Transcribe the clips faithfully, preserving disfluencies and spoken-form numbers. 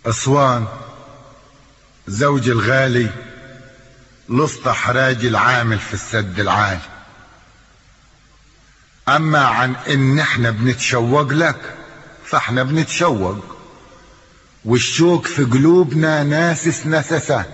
أسوان زوجي الغالي لسطى حراجي العامل في السد العالي. اما عن ان احنا بنتشوق لك فاحنا بنتشوق، والشوق في قلوبنا ناسس نسسان،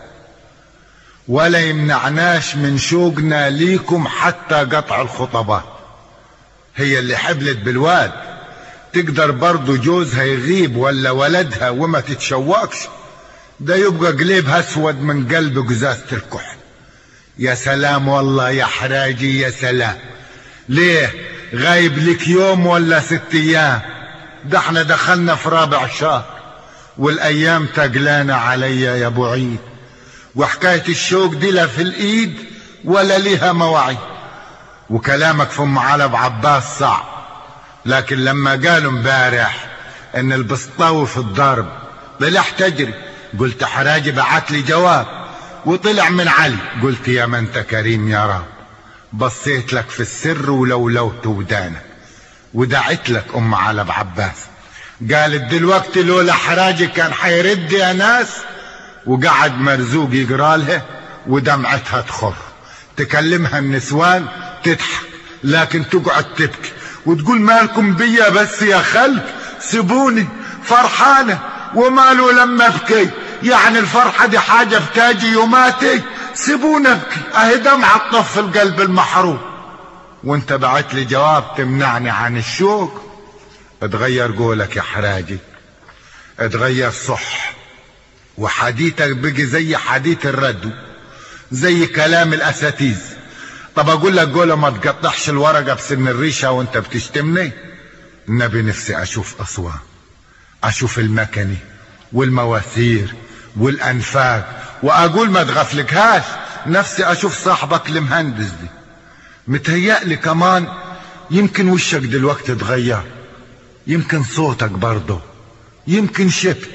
ولا يمنعناش من شوقنا ليكم حتى قطع الخطبات. هي اللي حبلت بالواد تقدر برضو جوزها يغيب ولا ولدها وما تتشوقش؟ ده يبقى قليبها اسود من قلب قزازة الكحل. يا سلام والله يا حراجي يا سلام. ليه غايب لك يوم ولا ست ايام؟ ده احنا دخلنا في رابع شهر والايام تقلانا عليا يا ابو عيد، وحكاية الشوق دي لا في الايد ولا ليها مواعيد. وكلامك في ام علب عباس صعب، لكن لما قالوا امبارح ان البسطاوي في الضرب طلع تجري، قلت حراجي بعت لي جواب وطلع من علي، قلت يا من انت كريم يا رب. بصيت لك في السر ولولوت ودانك ودعت لك ام علب عباس، قالت دلوقتي لولا حراجي كان حيرد يا ناس. وقعد مرزوق يقرا لها ودمعتها تخر، تكلمها النسوان تضحك لكن تقعد تبكي وتقول مالكم بيا بس يا خلق، سيبوني فرحانه وماله لما ابكي، يعني الفرحه دي حاجه بتاجي يوماتي، سيبونا ابكي اهي دمعه تطفي القلب المحروم. وانت بعت لي جواب تمنعني عن الشوق. اتغير قولك يا حراجي، اتغير صح، وحديثك بقي زي حديث الردو، زي كلام الاساتيز. طب اقول لك قوله ما تقطعش الورقه بسن الريشه وانت بتشتمني. النبي نفسي اشوف اسوان، اشوف المكني والمواثير والانفاق، واقول ما تغفلكهاش نفسي اشوف صاحبك المهندس دي. متهيألي كمان يمكن وشك دلوقتي اتغير، يمكن صوتك برضه، يمكن شبت.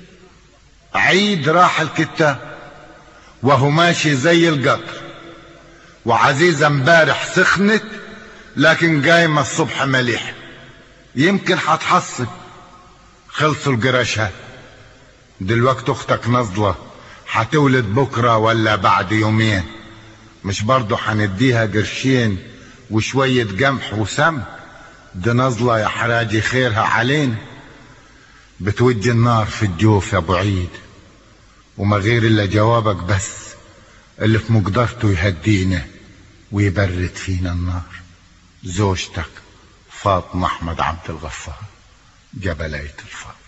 عيد راح الكتاب وهو ماشي زي القطر، وعزيزة امبارح سخنت لكن قايمة الصبح مليح. يمكن هتحصل خلصوا القراشات. دلوقتي اختك نزلة هتولد بكرة ولا بعد يومين، مش برضو هنديها قرشين وشوية قمح وسم؟ دي نزلة يا حراجي خيرها علينا. بتوجي النار في الجوف يا ابو عيد، وما غير الا جوابك بس اللي في مقدرته يهدينا ويبرد فينا النار. زوجتك فاطمة احمد عبد الغفار، جبلية الفضل.